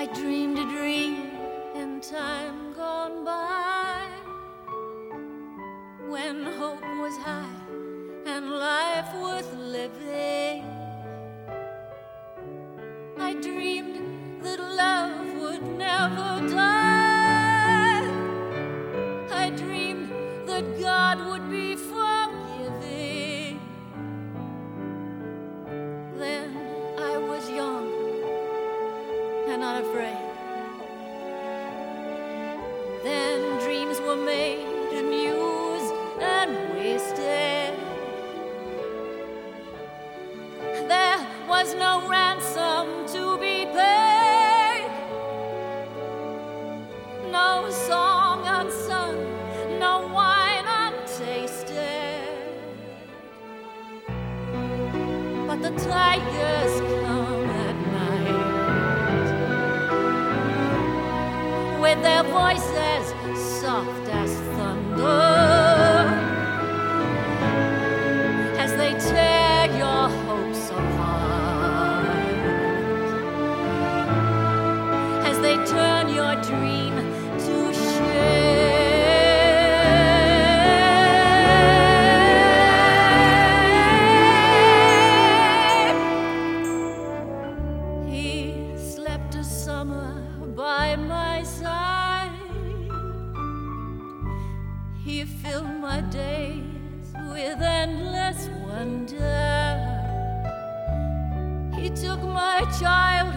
I dreamed a dream in time gone by, when hope was high and life worth living. I dreamed that love would never die. I dreamed that God would be forgiving. Then I was young and not afraid. Then dreams were made and used and wasted. There was no ransom to be paid, no song unsung, no wine untasted. But the tigers come at night, with their voices soft as thunder, as they tear your hopes apart, as they turn your dream to shame. He slept a summer by my side. He filled my days with endless wonder. He took my child